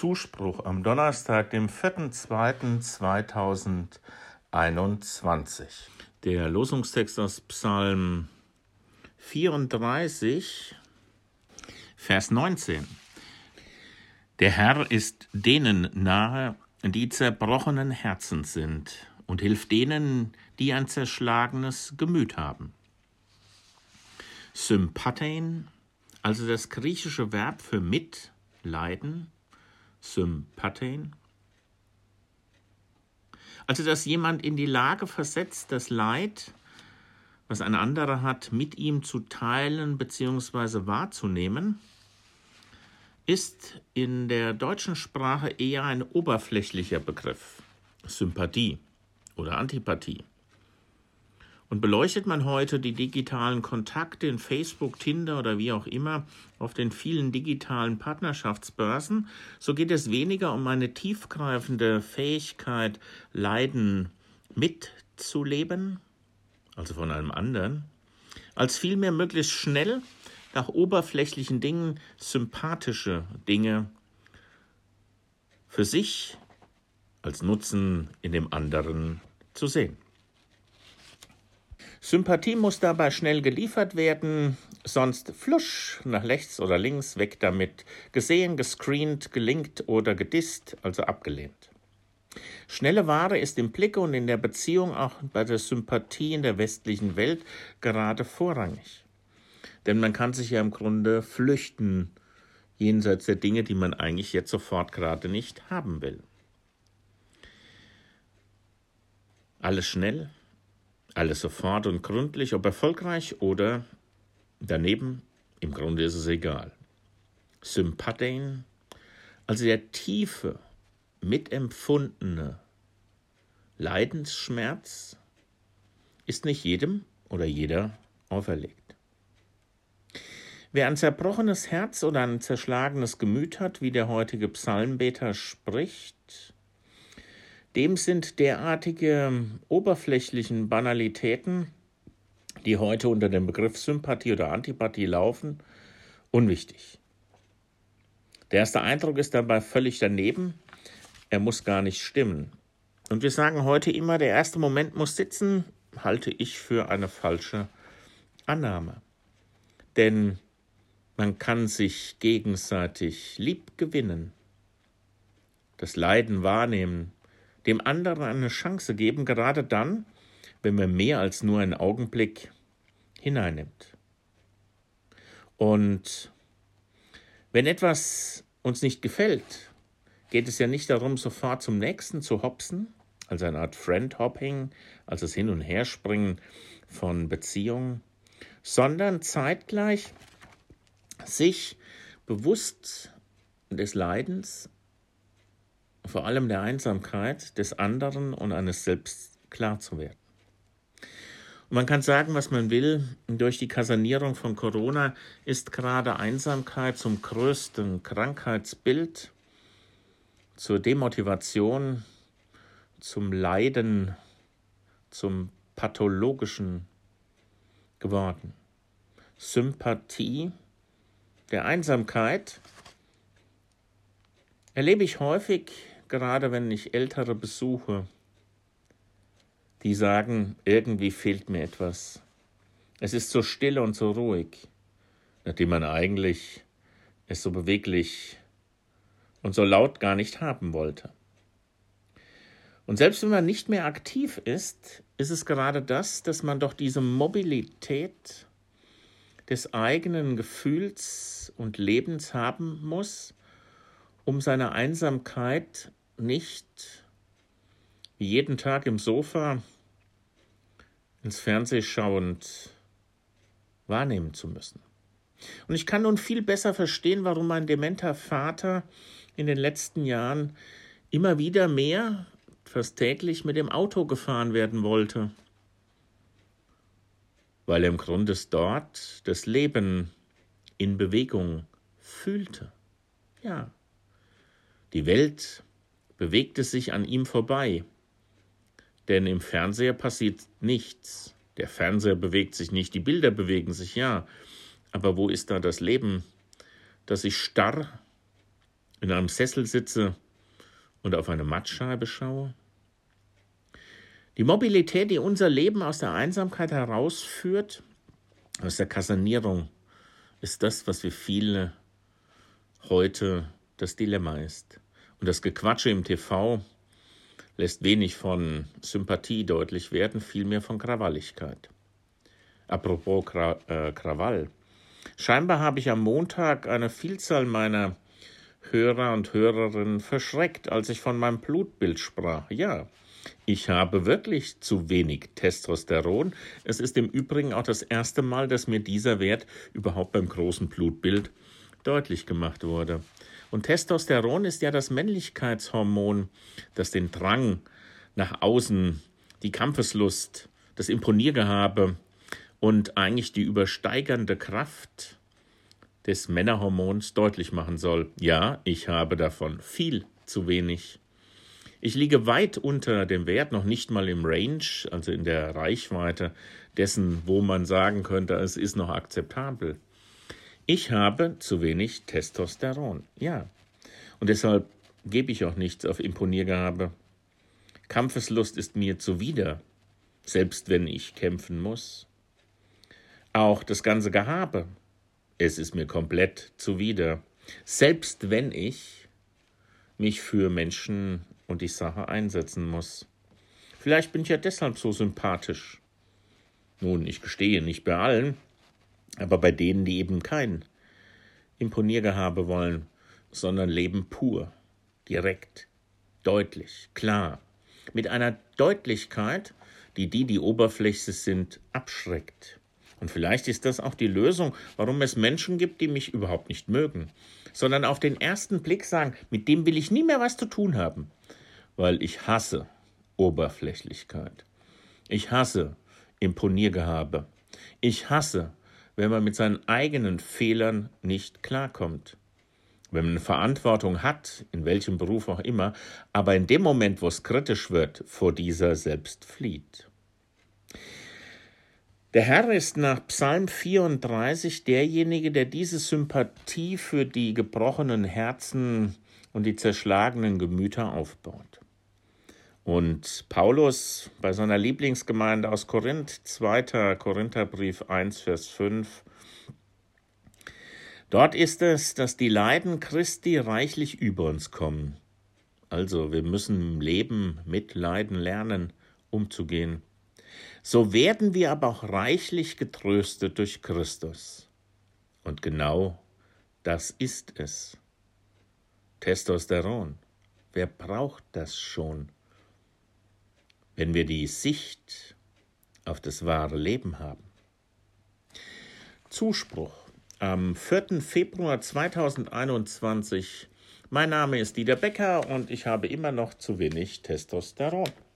Zuspruch am Donnerstag, dem 4.2.2021. Der Losungstext aus Psalm 34, Vers 19. Der Herr ist denen nahe, die zerbrochenen Herzens sind, und hilft denen, die ein zerschlagenes Gemüt haben. Sympathein, also das griechische Verb für mitleiden, Sympathein. Also, dass jemand in die Lage versetzt, das Leid, was ein anderer hat, mit ihm zu teilen bzw. wahrzunehmen, ist in der deutschen Sprache eher ein oberflächlicher Begriff, Sympathie oder Antipathie. Und beleuchtet man heute die digitalen Kontakte in Facebook, Tinder oder wie auch immer auf den vielen digitalen Partnerschaftsbörsen, so geht es weniger um eine tiefgreifende Fähigkeit, Leiden mitzuleben, also von einem anderen, als vielmehr möglichst schnell nach oberflächlichen Dingen sympathische Dinge für sich als Nutzen in dem anderen zu sehen. Sympathie muss dabei schnell geliefert werden, sonst flusch, nach rechts oder links, weg damit, gesehen, gescreent, gelinkt oder gedisst, also abgelehnt. Schnelle Ware ist im Blicke und in der Beziehung auch bei der Sympathie in der westlichen Welt gerade vorrangig. Denn man kann sich ja im Grunde flüchten, jenseits der Dinge, die man eigentlich jetzt sofort gerade nicht haben will. Alles schnell, alles sofort und gründlich, ob erfolgreich oder daneben, im Grunde ist es egal. Sympathein, also der tiefe, mitempfundene Leidensschmerz, ist nicht jedem oder jeder auferlegt. Wer ein zerbrochenes Herz oder ein zerschlagenes Gemüt hat, wie der heutige Psalmbeter spricht, dem sind derartige oberflächlichen Banalitäten, die heute unter dem Begriff Sympathie oder Antipathie laufen, unwichtig. Der erste Eindruck ist dabei völlig daneben, er muss gar nicht stimmen. Und wir sagen heute immer, der erste Moment muss sitzen, halte ich für eine falsche Annahme. Denn man kann sich gegenseitig lieb gewinnen, das Leiden wahrnehmen, dem anderen eine Chance geben, gerade dann, wenn man mehr als nur einen Augenblick hineinnimmt. Und wenn etwas uns nicht gefällt, geht es ja nicht darum, sofort zum nächsten zu hopsen, also eine Art Friend-Hopping, also das Hin- und Herspringen von Beziehungen, sondern zeitgleich sich bewusst des Leidens, vor allem der Einsamkeit des anderen und eines selbst klar zu werden. Und man kann sagen, was man will, durch die Kasernierung von Corona ist gerade Einsamkeit zum größten Krankheitsbild, zur Demotivation, zum Leiden, zum Pathologischen geworden. Sympathie der Einsamkeit erlebe ich häufig, gerade wenn ich Ältere besuche, die sagen, irgendwie fehlt mir etwas. Es ist so still und so ruhig, nachdem man eigentlich es so beweglich und so laut gar nicht haben wollte. Und selbst wenn man nicht mehr aktiv ist, ist es gerade das, dass man doch diese Mobilität des eigenen Gefühls und Lebens haben muss, um seine Einsamkeit nicht wie jeden Tag im Sofa ins Fernsehen schauend wahrnehmen zu müssen. Und ich kann nun viel besser verstehen, warum mein dementer Vater in den letzten Jahren immer wieder mehr, fast täglich mit dem Auto gefahren werden wollte, weil er im Grunde dort das Leben in Bewegung fühlte. Ja, die Welt bewegte sich an ihm vorbei, denn im Fernseher passiert nichts. Der Fernseher bewegt sich nicht, die Bilder bewegen sich, ja, aber wo ist da das Leben, das sich starr in einem Sessel sitze und auf eine Mattscheibe schaue? Die Mobilität, die unser Leben aus der Einsamkeit herausführt, aus der Kasernierung, ist das, was für viele heute das Dilemma ist. Und das Gequatsche im TV lässt wenig von Sympathie deutlich werden, vielmehr von Krawalligkeit. Apropos Krawall. Scheinbar habe ich am Montag eine Vielzahl meiner Hörer und Hörerinnen verschreckt, als ich von meinem Blutbild sprach. Ja, ich habe wirklich zu wenig Testosteron. Es ist im Übrigen auch das erste Mal, dass mir dieser Wert überhaupt beim großen Blutbild deutlich gemacht wurde. Und Testosteron ist ja das Männlichkeitshormon, das den Drang nach außen, die Kampfeslust, das Imponiergehabe und eigentlich die übersteigernde Kraft des Männerhormons deutlich machen soll. Ja, ich habe davon viel zu wenig. Ich liege weit unter dem Wert, noch nicht mal im Range, also in der Reichweite dessen, wo man sagen könnte, es ist noch akzeptabel. Ich habe zu wenig Testosteron, ja. Und deshalb gebe ich auch nichts auf Imponiergehabe. Kampfeslust ist mir zuwider, selbst wenn ich kämpfen muss. Auch das ganze Gehabe, es ist mir komplett zuwider, selbst wenn ich mich für Menschen und die Sache einsetzen muss. Vielleicht bin ich ja deshalb so sympathisch. Nun, ich gestehe, nicht bei allen, aber bei denen, die eben kein Imponiergehabe wollen, sondern leben pur, direkt, deutlich, klar, mit einer Deutlichkeit, die oberflächlich sind, abschreckt. Und vielleicht ist das auch die Lösung, warum es Menschen gibt, die mich überhaupt nicht mögen, sondern auf den ersten Blick sagen, mit dem will ich nie mehr was zu tun haben, weil ich hasse Oberflächlichkeit. Ich hasse Imponiergehabe. Ich hasse, wenn man mit seinen eigenen Fehlern nicht klarkommt. Wenn man eine Verantwortung hat, in welchem Beruf auch immer, aber in dem Moment, wo es kritisch wird, vor dieser selbst flieht. Der Herr ist nach Psalm 34 derjenige, der diese Sympathie für die gebrochenen Herzen und die zerschlagenen Gemüter aufbaut. Und Paulus bei seiner Lieblingsgemeinde aus Korinth, 2. Korintherbrief 1, Vers 5, dort ist es, dass die Leiden Christi reichlich über uns kommen. Also wir müssen im Leben mit Leiden lernen, umzugehen. So werden wir aber auch reichlich getröstet durch Christus. Und genau das ist es. Testosteron. Wer braucht das schon? Wenn wir die Sicht auf das wahre Leben haben. Zuspruch. Am 4. Februar 2021. Mein Name ist Dieter Becker und ich habe immer noch zu wenig Testosteron.